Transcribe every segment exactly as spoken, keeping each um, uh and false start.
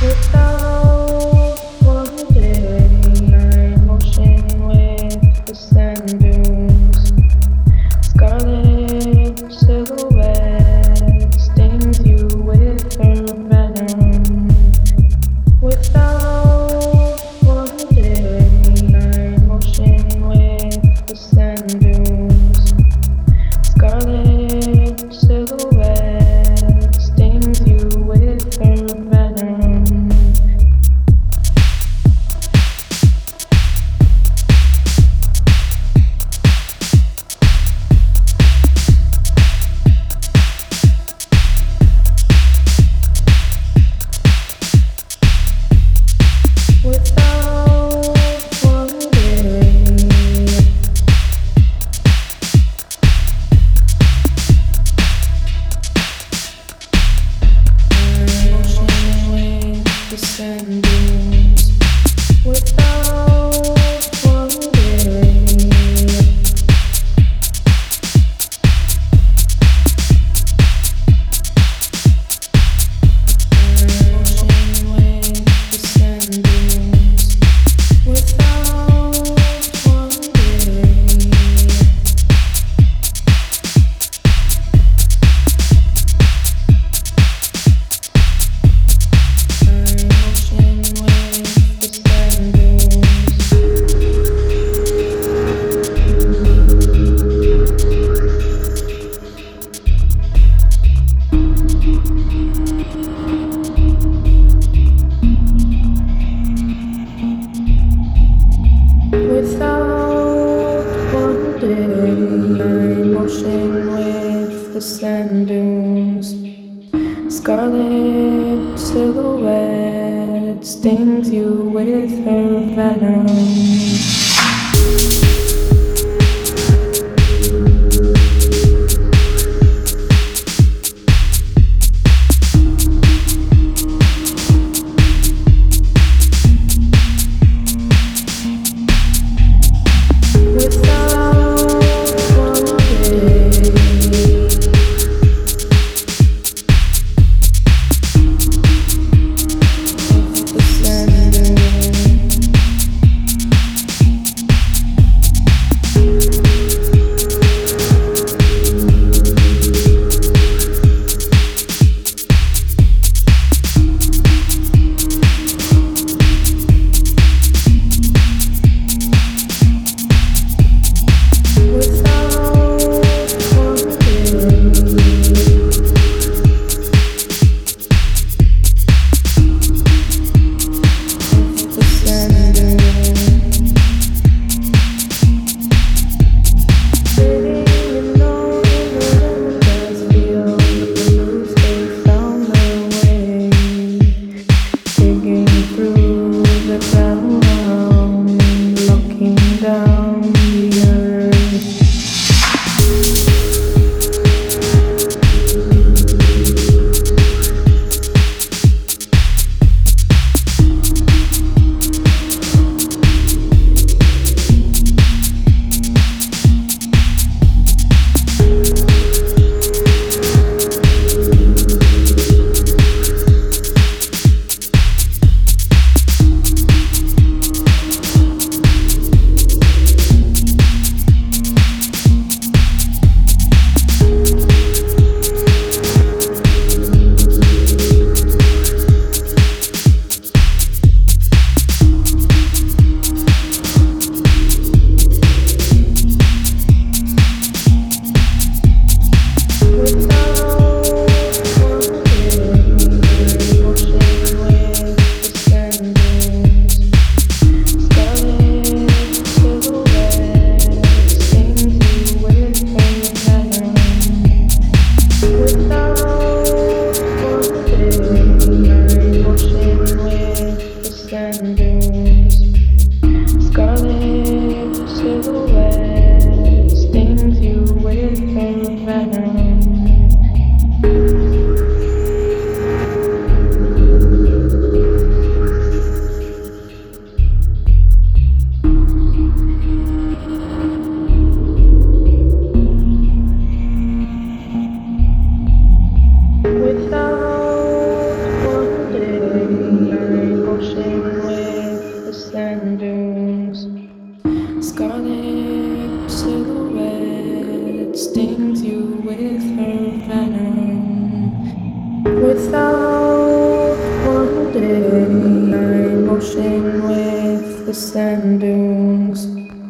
Without wandering, I'm motion with the sand dunes. Scarlet silhouette stings you with her venom. Without wandering, I'm motion with the sand dunes. Scarlet silhouette stings you with her venom. Without wandering, motion with the sand dunes. Without wandering, motion with the sand dunes. Without wandering. Motion with the sand dunes. Without wandering, I'm motion with the sand dunes. Scarlet silhouette stings you with her venom. Without wandering, motion with the sand dunes.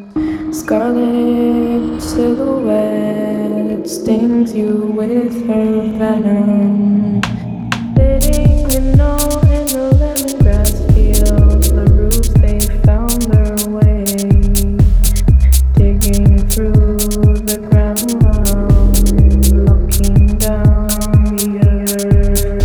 Scarlet silhouette stings you with her venom. Sitting, you know, in the lemongrass fields, the roots they found their way, digging through the ground, looking down the earth.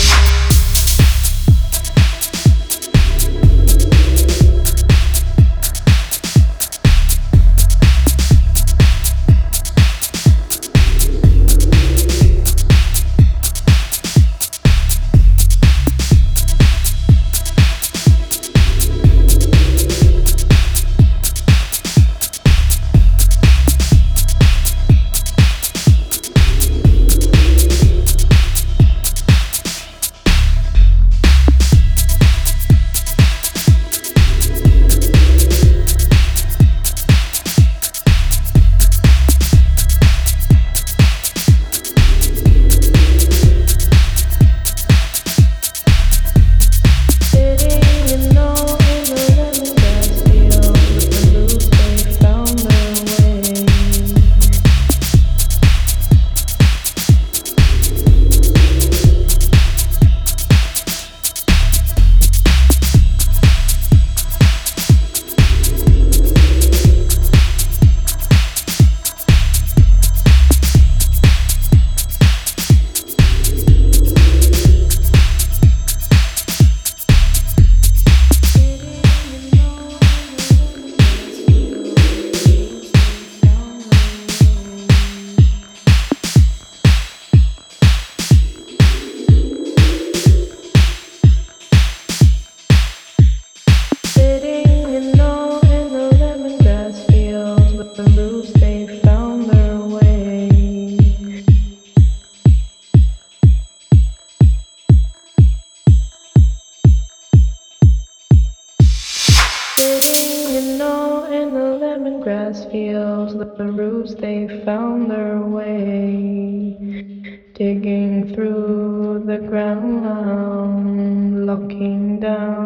Lemongrass fields, the roots they found their way, digging through the ground, looking down.